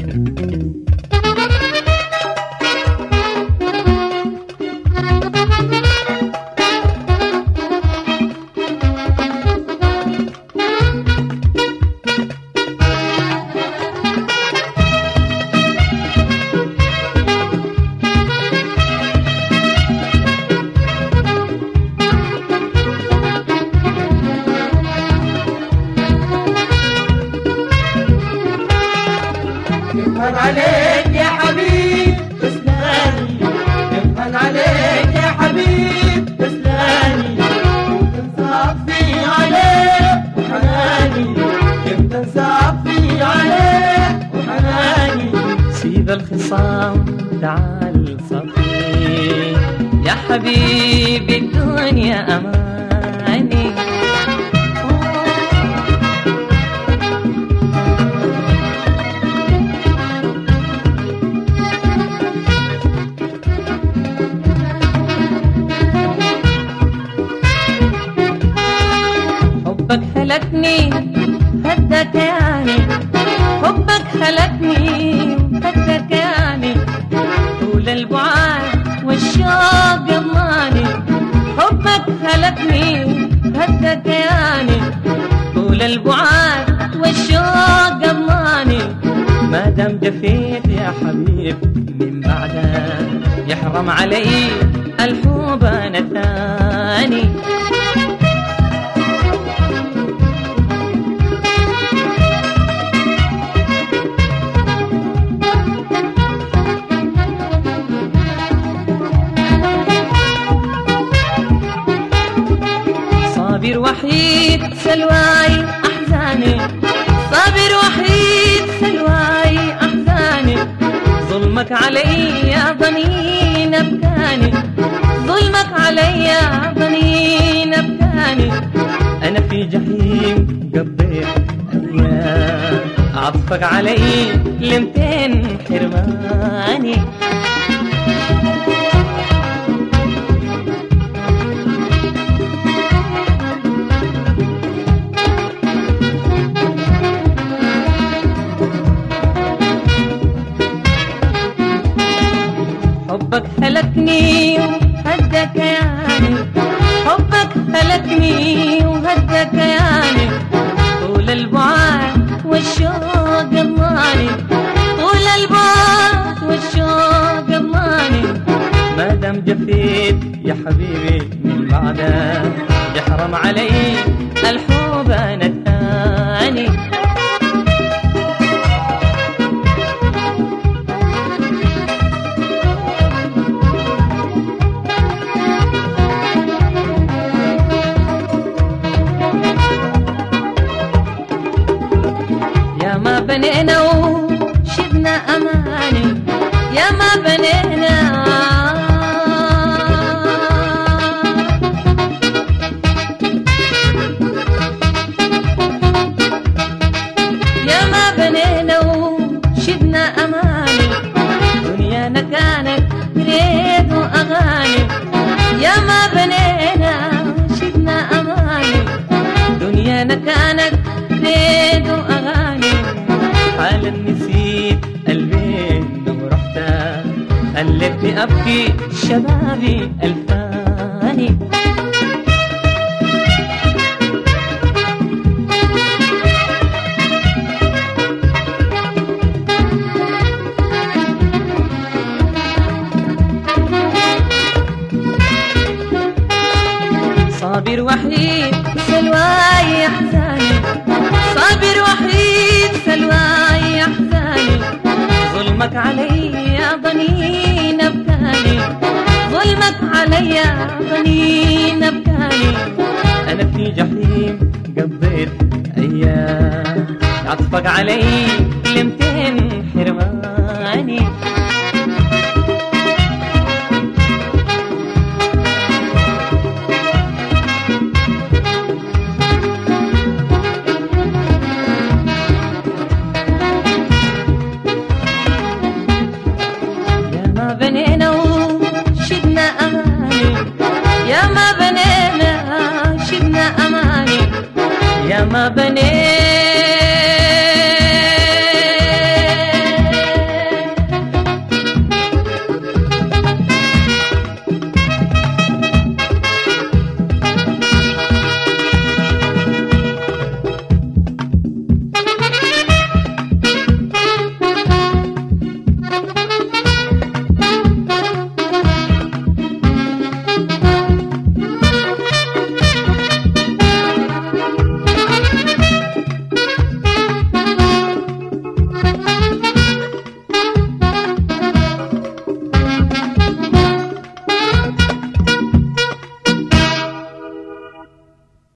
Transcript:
يفهن عليك يا حبيب تسلاني، يفهن عليك يا حبيب تسلاني، يمكن صافي عليك وحناني، يمكن صافي عليك وحناني. سيب الخصام تعال صفي يا حبيبي الدنيا أماني. حبك هلكني هدك يعني، حبك هلكني هدك يعني، طول البعاد والشوق ضماني. حبك هلكني هدك يعني، طول البعاد والشوق ضماني. ما دام جفيت يا حبيب من بعدك يحرم علي الحب أنا ثاني. صابر وحيد سلواي أحزاني، صابر وحيد سلواي أحزاني. ظلمك علي يا ضنين أبكاني، ظلمك علي يا ضنين أبكاني. أنا في جحيم قضيت أيام، عطفك علي لمتين حرماني. حبك هلكني وهدك يعني، حبك هلكني وهدك يعني، طول البعاد والشوق ضماني، طول البعاد والشوق ضماني. ما دام جفيت يا حبيبي من بعدك يحرم علي الحب أنا الثاني. يا ما بنينا وشدنا أماني، يا ما بنينا يا ما بنينا وشدنا أماني. دنيانا كانت ريد وأغاني، يا ما بنينا وشدنا أماني. دنيانا كانت ريد وأغاني. حالا نسيت قلبي ورحت خلتني أبكي شبابي الفاني. صابر وحيد سلواي أحزاني، صابر وحيد سلواي أحزاني. ظلمك علي يا ضنين أبكاني، ظلمك علي يا ضنين أبكاني. أنا في جحيم قضيت أيام، عطفك علي لمتين حرماني.